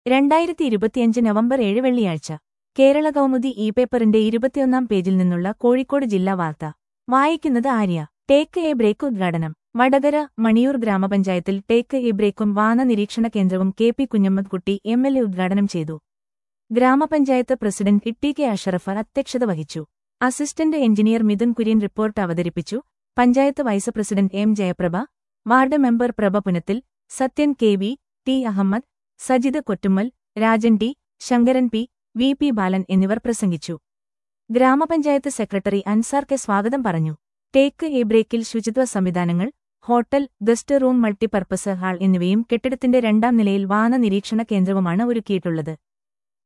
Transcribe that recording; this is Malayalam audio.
2025 നവംബർ 7 വെള്ളിയാഴ്ച കേരള കൗമുദി പേപ്പറിന്റെ 21-ാം പേജിൽ നിന്നുള്ള കോഴിക്കോട് ജില്ലാ വാർത്ത വായിക്കുന്നത് ആര്യ. ടേക്ക് എ ബ്രേക്ക് ഉദ്ഘാടനം. വടകര മണിയൂർ ഗ്രാമപഞ്ചായത്തിൽ ടേക്ക് എ ബ്രേക്കും വാഹന നിരീക്ഷണ കേന്ദ്രവും കെ.പി. കുഞ്ഞമ്മദ്കുട്ടി എം.എൽ.എ. ഉദ്ഘാടനം ചെയ്തു. ഗ്രാമപഞ്ചായത്ത് പ്രസിഡന്റ് ടി.കെ. അഷറഫ് അധ്യക്ഷത വഹിച്ചു. Assistant engineer Mithun Kurian report അവതരിപ്പിച്ചു. Panchayat vice president M. Jayaprabha, ward member Prabha Punathil, Sathyan K V. T. Ahammed, Sajith Kottummal, Rajan T. Sankaran P. V. P. Balan എന്നിവർ പ്രസംഗിച്ചു. ഗ്രാമപഞ്ചായത്ത് സെക്രട്ടറി അൻസാർ കെ സ്വാഗതം പറഞ്ഞു. ടേക്ക് എ ബ്രേക്കിൽ ശുചിത്വ സംവിധാനങ്ങൾ, hotel, guest room, multipurpose hall എന്നിവയും കെട്ടിടത്തിന്റെ 2-ാം നിലയിൽ വാഹന നിരീക്ഷണ കേന്ദ്രവുമാണ് ഒരുക്കിയിട്ടുള്ളത്.